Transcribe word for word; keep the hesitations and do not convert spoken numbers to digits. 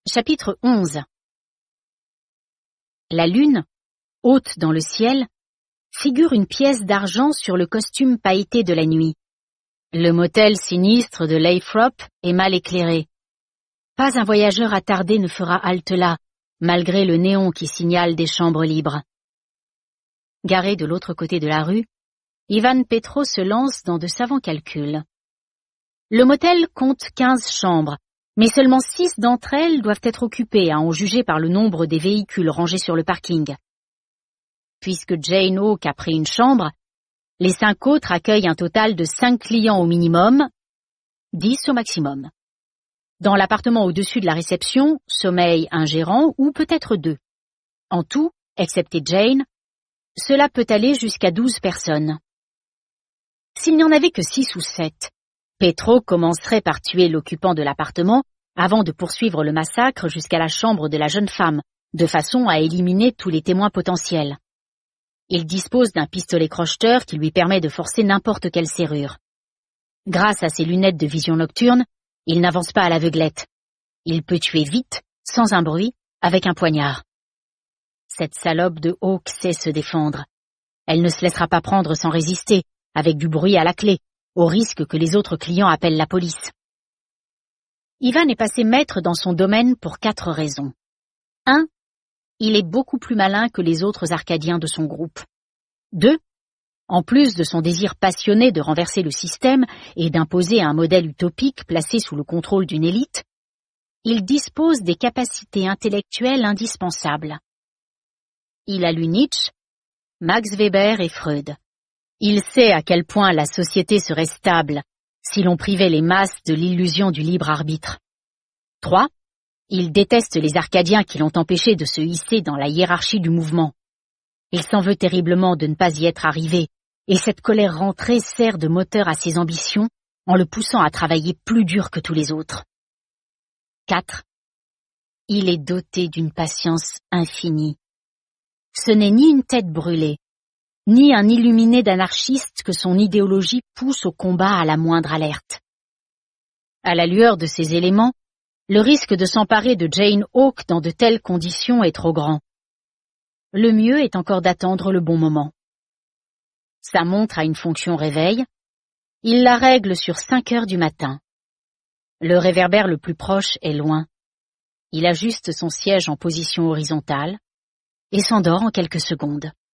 Chapitre onze. La lune, haute dans le ciel, figure une pièce d'argent sur le costume pailleté de la nuit. Le motel sinistre de Lathrop est mal éclairé. Pas un voyageur attardé ne fera halte là, malgré le néon qui signale des chambres libres. Garé de l'autre côté de la rue, Ivan Petro se lance dans de savants calculs. Le motel compte quinze chambres, mais seulement six d'entre elles doivent être occupées, à en juger par le nombre des véhicules rangés sur le parking. Puisque Jane Hawk a pris une chambre, les cinq autres accueillent un total de cinq clients au minimum, dix au maximum. Dans l'appartement au-dessus de la réception, sommeille un gérant ou peut-être deux. En tout, excepté Jane, cela peut aller jusqu'à douze personnes. S'il n'y en avait que six ou sept, Petro commencerait par tuer l'occupant de l'appartement avant de poursuivre le massacre jusqu'à la chambre de la jeune femme, de façon à éliminer tous les témoins potentiels. Il dispose d'un pistolet crocheteur qui lui permet de forcer n'importe quelle serrure. Grâce à ses lunettes de vision nocturne, il n'avance pas à l'aveuglette. Il peut tuer vite, sans un bruit, avec un poignard. Cette salope de Hawk sait se défendre. Elle ne se laissera pas prendre sans résister, avec du bruit à la clé, au risque que les autres clients appellent la police. Ivan est passé maître dans son domaine pour quatre raisons. un. Il est beaucoup plus malin que les autres Arcadiens de son groupe. deux. En plus de son désir passionné de renverser le système et d'imposer un modèle utopique placé sous le contrôle d'une élite, il dispose des capacités intellectuelles indispensables. Il a lu Nietzsche, Max Weber et Freud. Il sait à quel point la société serait stable si l'on privait les masses de l'illusion du libre arbitre. trois. Il déteste les Arcadiens qui l'ont empêché de se hisser dans la hiérarchie du mouvement. Il s'en veut terriblement de ne pas y être arrivé, et cette colère rentrée sert de moteur à ses ambitions en le poussant à travailler plus dur que tous les autres. quatre. Il est doté d'une patience infinie. Ce n'est ni une tête brûlée, ni un illuminé d'anarchiste que son idéologie pousse au combat à la moindre alerte. À la lueur de ces éléments, le risque de s'emparer de Jane Hawk dans de telles conditions est trop grand. Le mieux est encore d'attendre le bon moment. Sa montre a une fonction réveil. Il la règle sur cinq heures du matin. Le réverbère le plus proche est loin. Il ajuste son siège en position horizontale et s'endort en quelques secondes.